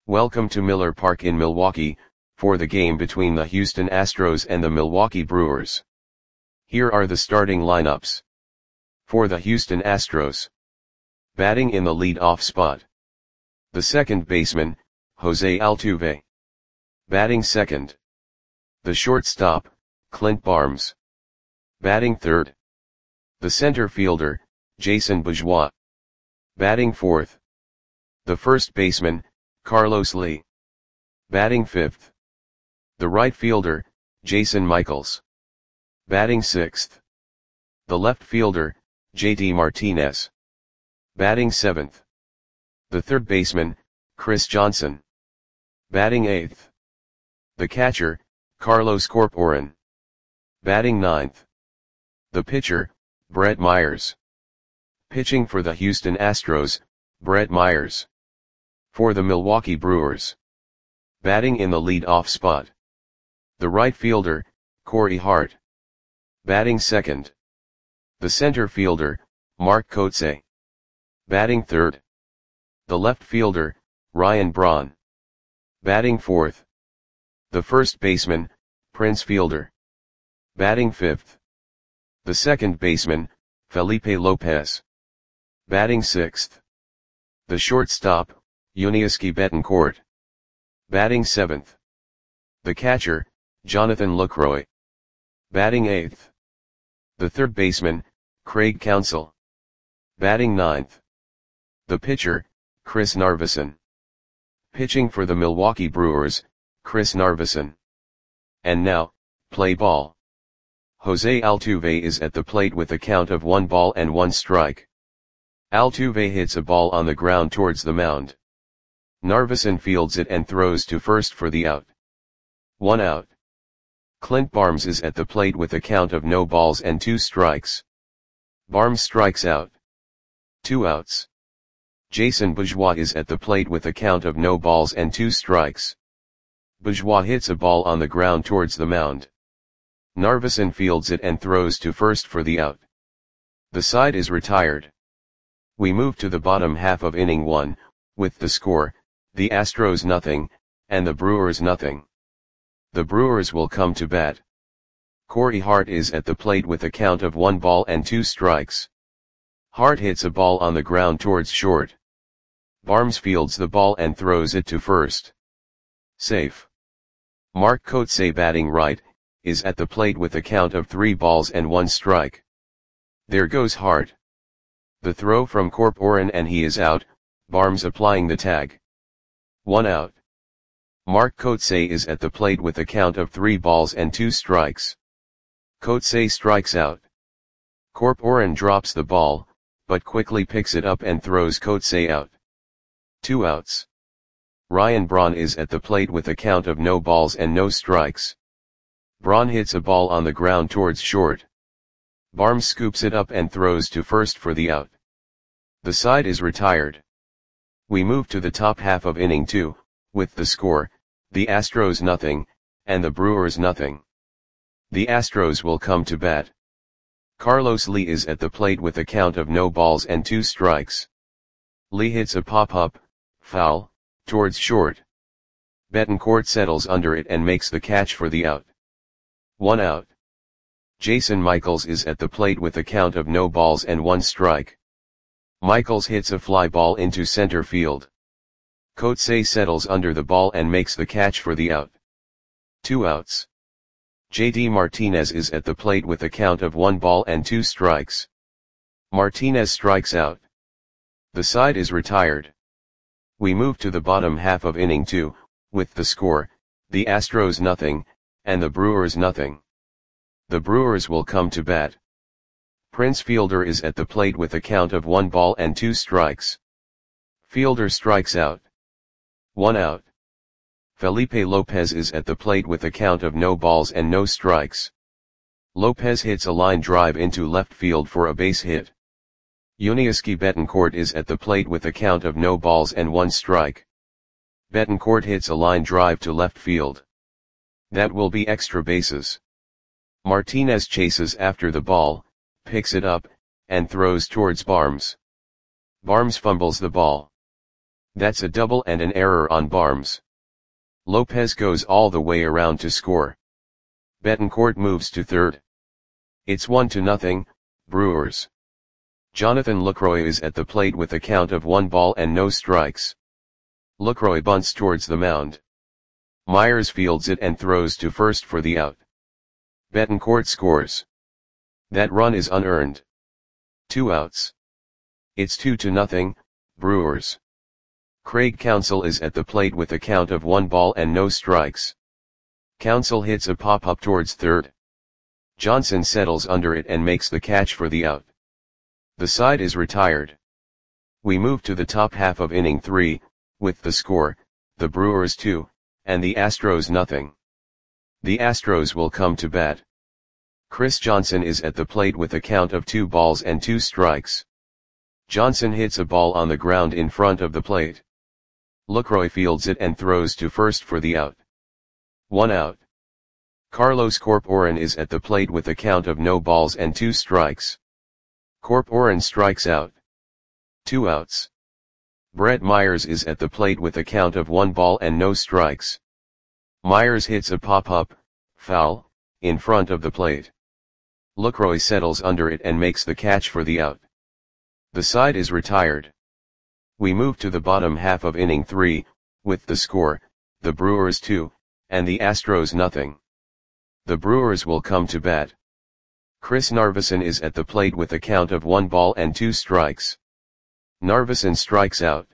Welcome to Miller Park in Milwaukee, for the game between the Houston Astros and the Milwaukee Brewers. Here are the starting lineups. For the Houston Astros. Batting in the lead-off spot. The second baseman, Jose Altuve. Batting second. The shortstop, Clint Barnes. Batting third. The center fielder, Jason Bourgeois. Batting fourth. The first baseman, Carlos Lee. Batting fifth. The right fielder, Jason Michaels. Batting sixth. The left fielder, JD Martinez. Batting seventh. The third baseman, Chris Johnson. Batting eighth. The catcher, Carlos Corporan. Batting ninth. The pitcher, Brett Myers. Pitching for the Houston Astros, Brett Myers. For the Milwaukee Brewers. Batting in the lead-off spot. The right fielder, Corey Hart. Batting second. The center fielder, Mark Kotsay. Batting third. The left fielder, Ryan Braun. Batting fourth. The first baseman, Prince Fielder. Batting fifth. The second baseman, Felipe Lopez. Batting sixth. The shortstop, Yuniesky Betancourt. Batting seventh. The catcher, Jonathan Lucroy. Batting eighth. The third baseman, Craig Counsell. Batting ninth. The pitcher, Chris Narveson. Pitching for the Milwaukee Brewers, Chris Narveson. And now, play ball. Jose Altuve is at the plate with a count of 1 ball and 1 strike. Altuve hits a ball on the ground towards the mound. Narveson fields it and throws to first for the out. 1 out. Clint Barnes is at the plate with a count of no balls and 2 strikes. Barnes strikes out. 2 outs. Jason Bourgeois is at the plate with a count of no balls and 2 strikes. Bourgeois hits a ball on the ground towards the mound. Narveson fields it and throws to first for the out. The side is retired. We move to the bottom half of inning 1, with the score, the Astros nothing, and the Brewers nothing. The Brewers will come to bat. Corey Hart is at the plate with a count of 1 ball and 2 strikes. Hart hits a ball on the ground towards short. Barnes fields the ball and throws it to first. Safe. Mark Kotsay, batting right, is at the plate with a count of 3 balls and 1 strike. There goes Hart. The throw from Corporan and he is out, Barnes applying the tag. 1 out. Mark Kotsay is at the plate with a count of 3 balls and 2 strikes. Kotsay strikes out. Corporan drops the ball, but quickly picks it up and throws Kotsay out. 2 outs. Ryan Braun is at the plate with a count of no balls and no strikes. Braun hits a ball on the ground towards short. Barnes scoops it up and throws to first for the out. The side is retired. We move to the top half of inning 2, with the score, the Astros nothing, and the Brewers nothing. The Astros will come to bat. Carlos Lee is at the plate with a count of no balls and 2 strikes. Lee hits a pop-up, foul, towards short. Betancourt settles under it and makes the catch for the out. 1 out. Jason Michaels is at the plate with a count of no balls and 1 strike. Michaels hits a fly ball into center field. Kotsay settles under the ball and makes the catch for the out. 2 outs. JD Martinez is at the plate with a count of 1 ball and 2 strikes. Martinez strikes out. The side is retired. We move to the bottom half of inning 2, with the score, the Astros nothing, and the Brewers nothing. The Brewers will come to bat. Prince Fielder is at the plate with a count of 1 ball and 2 strikes. Fielder strikes out. 1 out. Felipe Lopez is at the plate with a count of no balls and no strikes. Lopez hits a line drive into left field for a base hit. Yuniesky Betancourt is at the plate with a count of no balls and 1 strike. Betancourt hits a line drive to left field. That will be extra bases. Martinez chases after the ball, picks it up, and throws towards Barnes. Barnes fumbles the ball. That's a double and an error on Barnes. Lopez goes all the way around to score. Betancourt moves to third. It's 1-0, Brewers. Jonathan Lucroy is at the plate with a count of 1 ball and no strikes. Lucroy bunts towards the mound. Myers fields it and throws to first for the out. Betancourt scores. That run is unearned. 2 outs. It's 2-0, Brewers. Craig Counsell is at the plate with a count of 1 ball and no strikes. Counsell hits a pop-up towards third. Johnson settles under it and makes the catch for the out. The side is retired. We move to the top half of inning 3, with the score, the Brewers 2, and the Astros 0. The Astros will come to bat. Chris Johnson is at the plate with a count of 2 balls and 2 strikes. Johnson hits a ball on the ground in front of the plate. Lucroy fields it and throws to first for the out. 1 out. Carlos Corporan is at the plate with a count of no balls and 2 strikes. Corporan strikes out. 2 outs. Brett Myers is at the plate with a count of 1 ball and no strikes. Myers hits a pop-up, foul, in front of the plate. Lucroy settles under it and makes the catch for the out. The side is retired. We move to the bottom half of inning 3, with the score, the Brewers 2, and the Astros 0. The Brewers will come to bat. Chris Narveson is at the plate with a count of 1 ball and 2 strikes. Narveson strikes out.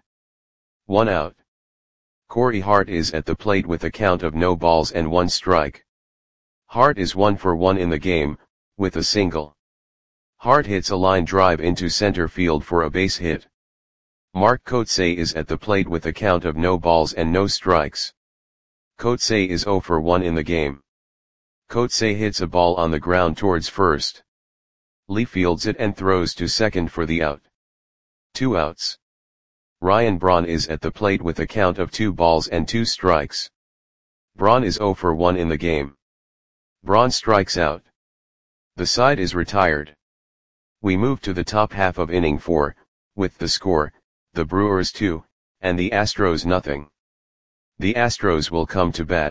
1 out. Corey Hart is at the plate with a count of no balls and 1 strike. Hart is 1 for 1 in the game, with a single. Hart hits a line drive into center field for a base hit. Mark Kotsay is at the plate with a count of no balls and no strikes. Kotsay is 0 for 1 in the game. Kotsay hits a ball on the ground towards first. Lee fields it and throws to second for the out. 2 outs. Ryan Braun is at the plate with a count of 2 balls and 2 strikes. Braun is 0 for 1 in the game. Braun strikes out. The side is retired. We move to the top half of inning 4, with the score, the Brewers 2, and the Astros 0. The Astros will come to bat.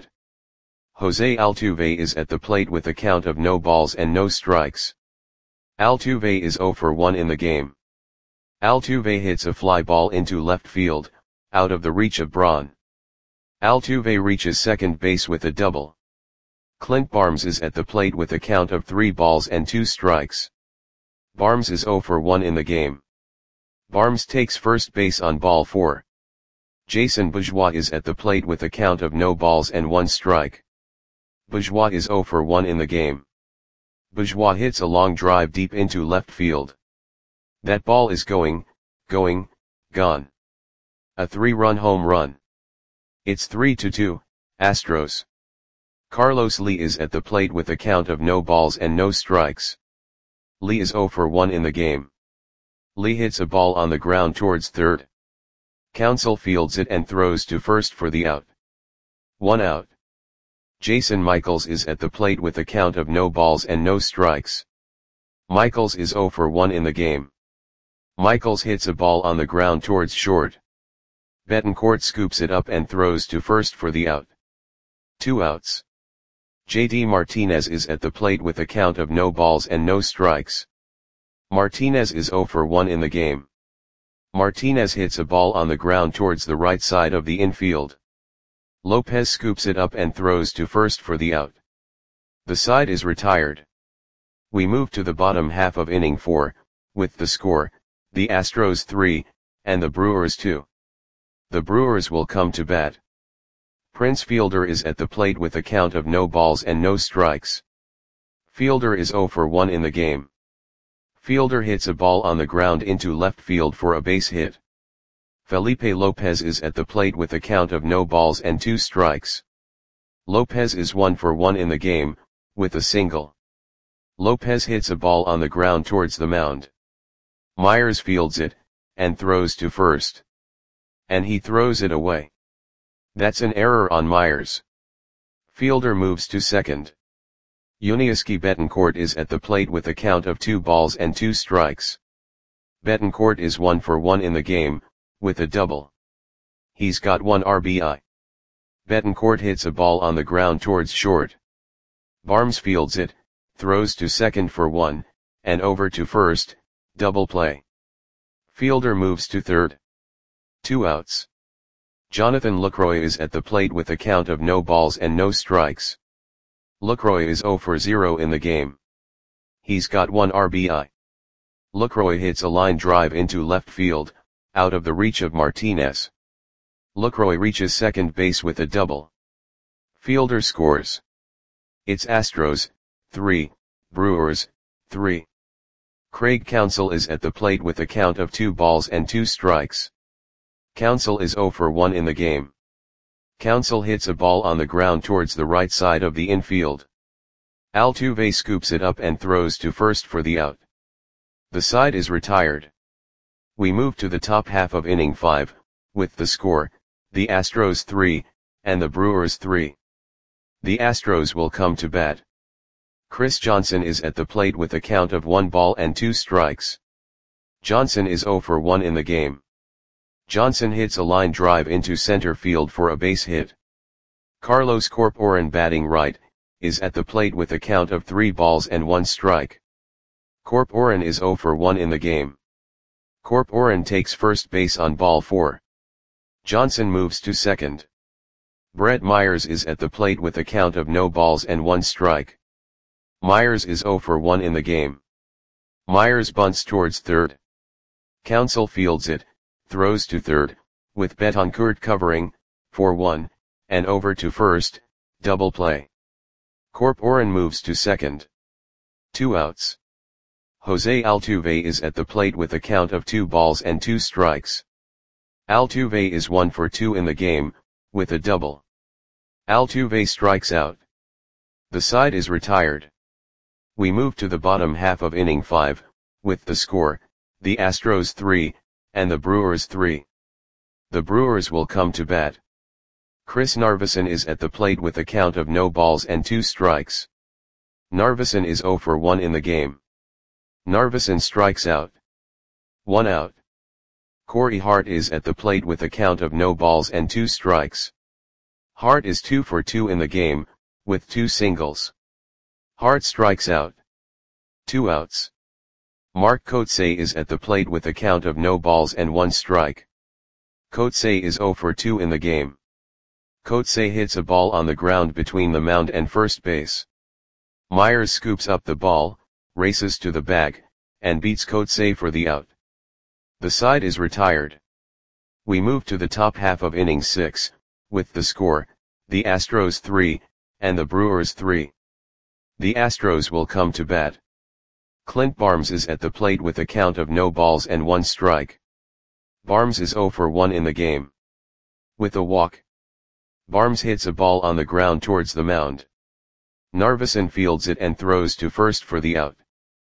Jose Altuve is at the plate with a count of no balls and no strikes. Altuve is 0 for 1 in the game. Altuve hits a fly ball into left field, out of the reach of Braun. Altuve reaches second base with a double. Clint Barnes is at the plate with a count of 3 balls and 2 strikes. Barnes is 0 for 1 in the game. Barnes takes first base on ball 4. Jason Bourgeois is at the plate with a count of no balls and 1 strike. Bourgeois is 0 for 1 in the game. Bourgeois hits a long drive deep into left field. That ball is gone. A 3-run home run. It's 3-2, Astros. Carlos Lee is at the plate with a count of no balls and no strikes. Lee is 0 for 1 in the game. Lee hits a ball on the ground towards third. Counsell fields it and throws to first for the out. 1 out. Jason Michaels is at the plate with a count of no balls and no strikes. Michaels is 0 for 1 in the game. Michaels hits a ball on the ground towards short. Betancourt scoops it up and throws to first for the out. 2 outs. JD Martinez is at the plate with a count of no balls and no strikes. Martinez is 0 for 1 in the game. Martinez hits a ball on the ground towards the right side of the infield. Lopez scoops it up and throws to first for the out. The side is retired. We move to the bottom half of inning 4, with the score, the Astros 3, and the Brewers 2. The Brewers will come to bat. Prince Fielder is at the plate with a count of no balls and no strikes. Fielder is 0 for 1 in the game. Fielder hits a ball on the ground into left field for a base hit. Felipe Lopez is at the plate with a count of no balls and 2 strikes. Lopez is 1 for 1 in the game, with a single. Lopez hits a ball on the ground towards the mound. Myers fields it, and throws to first. And he throws it away. That's an error on Myers. Fielder moves to second. Yuniesky Betancourt is at the plate with a count of 2 balls and 2 strikes. Betancourt is 1 for 1 in the game, with a double. He's got 1 RBI. Betancourt hits a ball on the ground towards short. Barnes fields it, throws to second for 1, and over to first, double play. Fielder moves to third. 2 outs. Jonathan Lucroy is at the plate with a count of no balls and no strikes. Lucroy is 0 for 0 in the game. He's got 1 RBI. Lucroy hits a line drive into left field, out of the reach of Martinez. Lucroy reaches second base with a double. Fielder scores. It's Astros, 3, Brewers, 3. Craig Counsell is at the plate with a count of 2 balls and 2 strikes. Counsell is 0 for 1 in the game. Counsell hits a ball on the ground towards the right side of the infield. Altuve scoops it up and throws to first for the out. The side is retired. We move to the top half of inning 5, with the score, the Astros 3, and the Brewers 3. The Astros will come to bat. Chris Johnson is at the plate with a count of 1 ball and 2 strikes. Johnson is 0 for 1 in the game. Johnson hits a line drive into center field for a base hit. Carlos Corporan, batting right, is at the plate with a count of 3 balls and 1 strike. Corporan is 0 for 1 in the game. Corporan takes first base on ball 4. Johnson moves to second. Brett Myers is at the plate with a count of no balls and 1 strike. Myers is 0 for 1 in the game. Myers bunts towards third. Counsell fields it, throws to third, with Betancourt covering, for 1, and over to first, double play. Corporan moves to second. 2 outs. Jose Altuve is at the plate with a count of 2 balls and 2 strikes. Altuve is 1 for 2 in the game, with a double. Altuve strikes out. The side is retired. We move to the bottom half of inning 5, with the score, the Astros 3, and the Brewers 3. The Brewers will come to bat. Chris Narveson is at the plate with a count of no balls and 2 strikes. Narveson is 0 for 1 in the game. Narveson strikes out. 1 out. Corey Hart is at the plate with a count of no balls and 2 strikes. Hart is 2 for 2 in the game, with 2 singles. Hart strikes out. 2 outs. Mark Kotsay is at the plate with a count of no balls and 1 strike. Kotsay is 0 for 2 in the game. Kotsay hits a ball on the ground between the mound and first base. Myers scoops up the ball, races to the bag, and beats Kotsay for the out. The side is retired. We move to the top half of inning 6, with the score, the Astros 3, and the Brewers 3. The Astros will come to bat. Clint Barnes is at the plate with a count of no balls and 1 strike. Barnes is 0 for 1 in the game. With a walk. Barnes hits a ball on the ground towards the mound. Narveson fields it and throws to first for the out.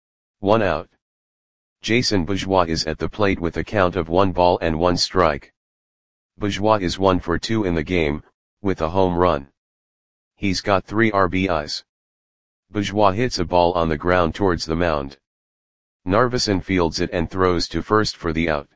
1 out. Jason Bourgeois is at the plate with a count of 1 ball and 1 strike. Bourgeois is 1 for 2 in the game, with a home run. He's got 3 RBIs. Bourgeois hits a ball on the ground towards the mound. Narveson fields it and throws to first for the out.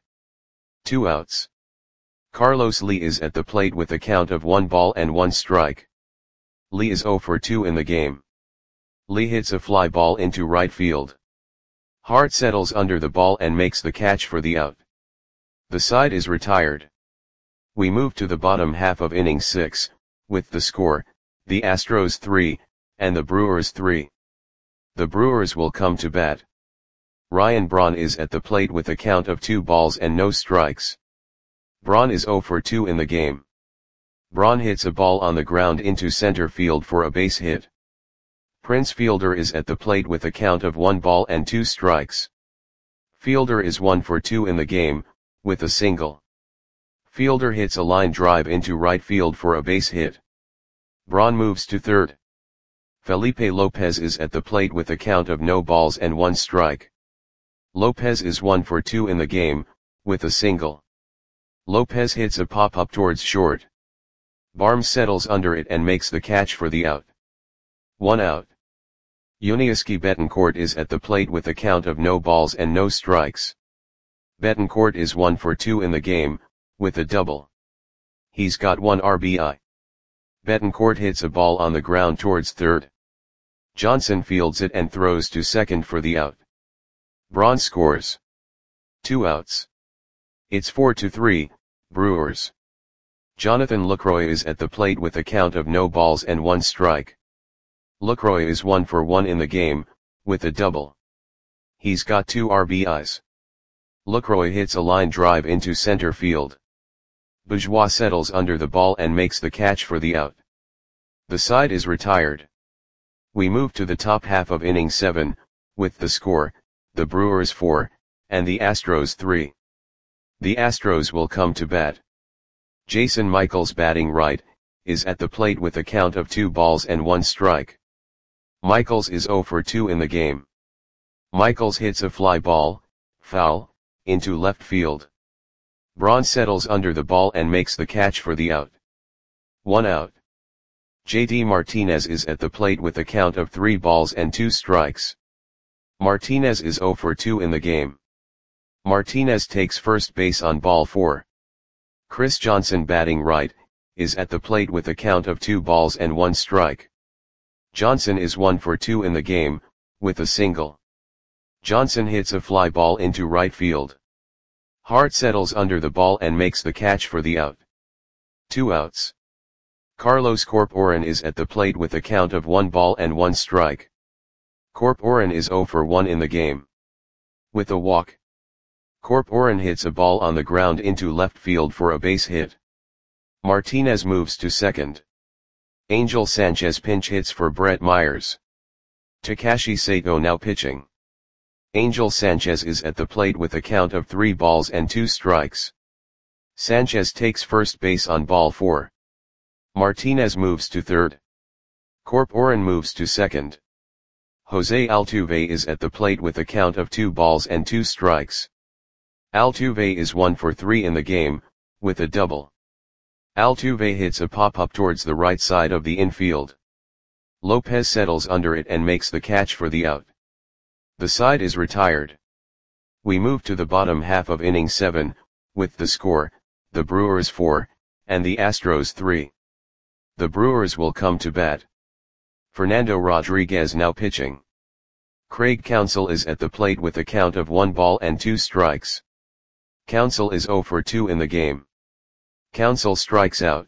2 outs. Carlos Lee is at the plate with a count of 1 ball and 1 strike. Lee is 0 for 2 in the game. Lee hits a fly ball into right field. Hart settles under the ball and makes the catch for the out. The side is retired. We move to the bottom half of inning 6, with the score, the Astros 3, and the Brewers 3. The Brewers will come to bat. Ryan Braun is at the plate with a count of 2 balls and no strikes. Braun is 0 for 2 in the game. Braun hits a ball on the ground into center field for a base hit. Prince Fielder is at the plate with a count of 1 ball and 2 strikes. Fielder is 1 for 2 in the game, with a single. Fielder hits a line drive into right field for a base hit. Braun moves to third. Felipe Lopez is at the plate with a count of no balls and 1 strike. Lopez is 1 for 2 in the game, with a single. Lopez hits a pop-up towards short. Barnes settles under it and makes the catch for the out. 1 out. Yuniesky Betancourt is at the plate with a count of no balls and no strikes. Betancourt is 1 for 2 in the game, with a double. He's got 1 RBI. Betancourt hits a ball on the ground towards third. Johnson fields it and throws to second for the out. Braun scores. 2 outs. It's 4-3, Brewers. Jonathan Lucroy is at the plate with a count of no balls and 1 strike. Lucroy is 1 for 1 in the game, with a double. He's got 2 RBIs. Lucroy hits a line drive into center field. Bourgeois settles under the ball and makes the catch for the out. The side is retired. We move to the top half of inning 7, with the score, the Brewers 4, and the Astros 3. The Astros will come to bat. Jason Michaels, batting right, is at the plate with a count of 2 balls and 1 strike. Michaels is 0 for 2 in the game. Michaels hits a fly ball, foul, into left field. Braun settles under the ball and makes the catch for the out. 1 out. JD Martinez is at the plate with a count of 3 balls and 2 strikes. Martinez is 0 for 2 in the game. Martinez takes first base on ball 4. Chris Johnson, batting right, is at the plate with a count of 2 balls and 1 strike. Johnson is 1 for 2 in the game, with a single. Johnson hits a fly ball into right field. Hart settles under the ball and makes the catch for the out. 2 outs. Carlos Corporan is at the plate with a count of 1 ball and 1 strike. Corporan is 0 for 1 in the game. With a walk. Corporan hits a ball on the ground into left field for a base hit. Martinez moves to second. Angel Sanchez pinch hits for Brett Myers. Takashi Sato now pitching. Angel Sanchez is at the plate with a count of 3 balls and 2 strikes. Sanchez takes first base on ball 4. Martinez moves to third. Corporan moves to second. Jose Altuve is at the plate with a count of 2 balls and 2 strikes. Altuve is 1 for 3 in the game, with a double. Altuve hits a pop-up towards the right side of the infield. Lopez settles under it and makes the catch for the out. The side is retired. We move to the bottom half of inning 7, with the score, the Brewers 4, and the Astros 3. The Brewers will come to bat. Fernando Rodriguez now pitching. Craig Counsell is at the plate with a count of 1 ball and 2 strikes. Counsell is 0 for 2 in the game. Counsell strikes out.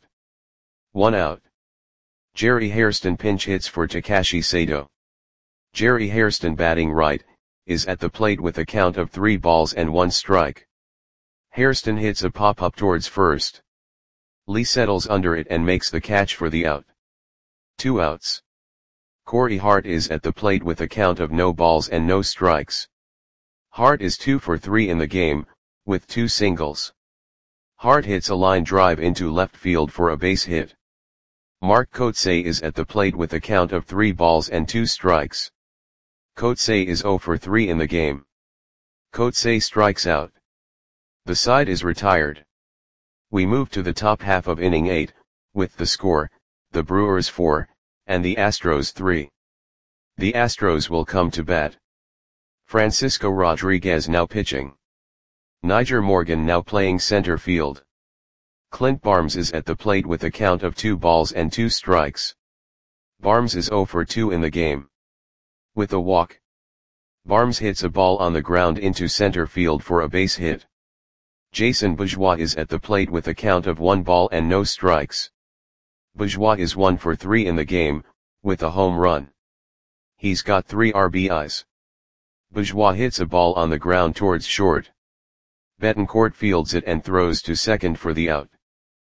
1 out. Jerry Hairston pinch hits for Takashi Sato. Jerry Hairston, batting right, is at the plate with a count of 3 balls and 1 strike. Hairston hits a pop-up towards first. Lee settles under it and makes the catch for the out. 2 outs. Corey Hart is at the plate with a count of no balls and no strikes. Hart is 2 for 3 in the game, with 2 singles. Hart hits a line drive into left field for a base hit. Mark Kotsay is at the plate with a count of 3 balls and 2 strikes. Kotsay is 0 for 3 in the game. Kotsay strikes out. The side is retired. We move to the top half of inning 8, with the score, the Brewers 4, and the Astros 3. The Astros will come to bat. Francisco Rodriguez now pitching. Niger Morgan now playing center field. Clint Barnes is at the plate with a count of 2 balls and 2 strikes. Barnes is 0 for 2 in the game. With a walk. Barnes hits a ball on the ground into center field for a base hit. Jason Bourgeois is at the plate with a count of 1 ball and no strikes. Bourgeois is 1 for 3 in the game, with a home run. He's got 3 RBIs. Bourgeois hits a ball on the ground towards short. Betancourt fields it and throws to second for the out.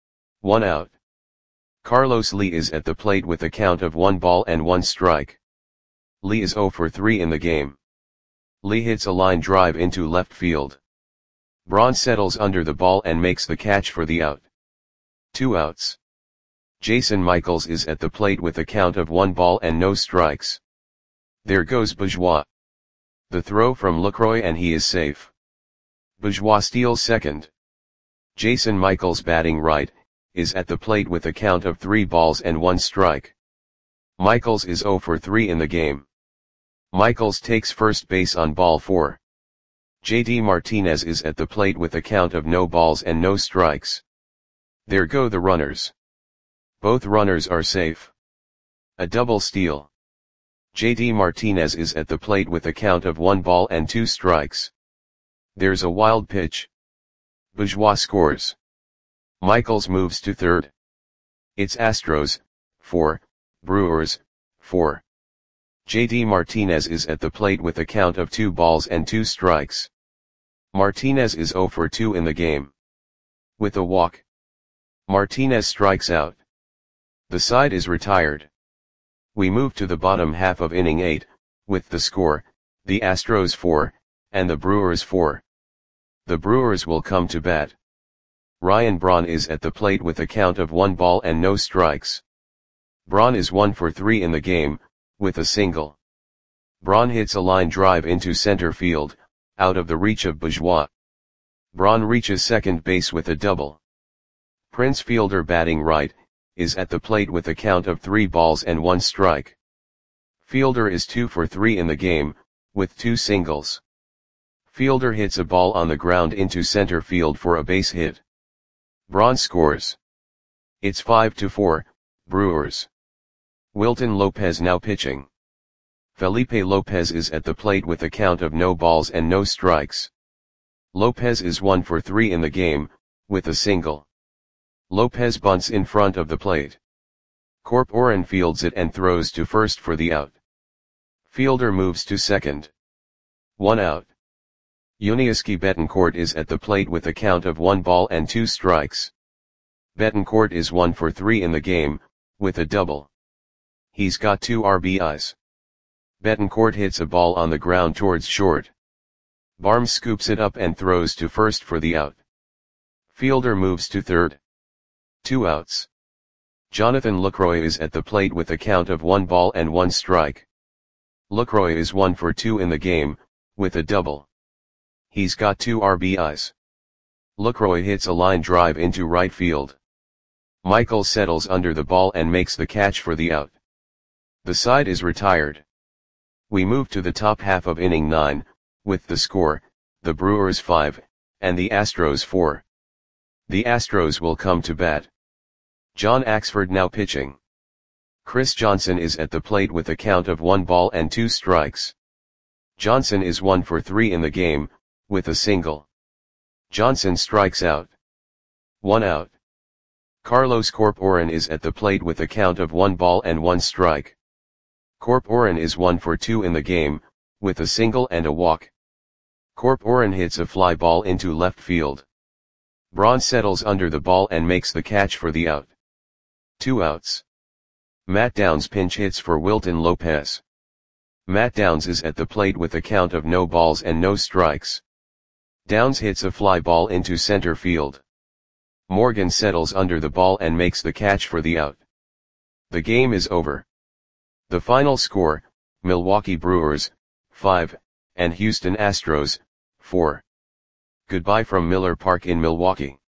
1 out. Carlos Lee is at the plate with a count of 1 ball and 1 strike. Lee is 0 for 3 in the game. Lee hits a line drive into left field. Braun settles under the ball and makes the catch for the out. 2 outs. Jason Michaels is at the plate with a count of 1 ball and no strikes. There goes Bourgeois. The throw from Lucroy and he is safe. Bourgeois steals second. Jason Michaels, batting right, is at the plate with a count of 3 balls and 1 strike. Michaels is 0 for 3 in the game. Michaels takes first base on ball 4. JD Martinez is at the plate with a count of no balls and no strikes. There go the runners. Both runners are safe. A double steal. JD Martinez is at the plate with a count of 1 ball and 2 strikes. There's a wild pitch. Bourgeois scores. Michaels moves to third. It's Astros, 4, Brewers, 4. JD Martinez is at the plate with a count of 2 balls and 2 strikes. Martinez is 0 for 2 in the game. With a walk, Martinez strikes out. The side is retired. We move to the bottom half of inning 8, with the score, the Astros 4, and the Brewers 4. The Brewers will come to bat. Ryan Braun is at the plate with a count of 1 ball and no strikes. Braun is 1 for 3 in the game, with a single. Braun hits a line drive into center field, out of the reach of Bourgeois. Braun reaches second base with a double. Prince Fielder, batting right, is at the plate with a count of 3 balls and 1 strike. Fielder is 2 for 3 in the game, with 2 singles. Fielder hits a ball on the ground into center field for a base hit. Braun scores. It's 5-4, Brewers. Wilton Lopez now pitching. Felipe Lopez is at the plate with a count of no balls and no strikes. Lopez is 1 for 3 in the game, with a single. Lopez bunts in front of the plate. Corporan fields it and throws to first for the out. Fielder moves to second. 1 out. Yuniesky Betancourt is at the plate with a count of 1 ball and 2 strikes. Betancourt is 1 for 3 in the game, with a double. He's got 2 RBIs. Betancourt hits a ball on the ground towards short. Barnes scoops it up and throws to first for the out. Fielder moves to third. 2 outs. Jonathan Lucroy is at the plate with a count of 1 ball and 1 strike. Lucroy is 1 for 2 in the game, with a double. He's got 2 RBIs. Lucroy hits a line drive into right field. Michael settles under the ball and makes the catch for the out. The side is retired. We move to the top half of inning 9, with the score, the Brewers 5, and the Astros 4. The Astros will come to bat. John Axford now pitching. Chris Johnson is at the plate with a count of 1 ball and 2 strikes. Johnson is 1 for 3 in the game, with a single. Johnson strikes out. 1 out. Carlos Corporan is at the plate with a count of 1 ball and 1 strike. Corporan is 1 for 2 in the game, with a single and a walk. Corporan hits a fly ball into left field. Braun settles under the ball and makes the catch for the out. 2 outs. Matt Downs pinch hits for Wilton Lopez. Matt Downs is at the plate with a count of no balls and no strikes. Downs hits a fly ball into center field. Morgan settles under the ball and makes the catch for the out. The game is over. The final score, Milwaukee Brewers, 5, and Houston Astros, 4. Goodbye from Miller Park in Milwaukee.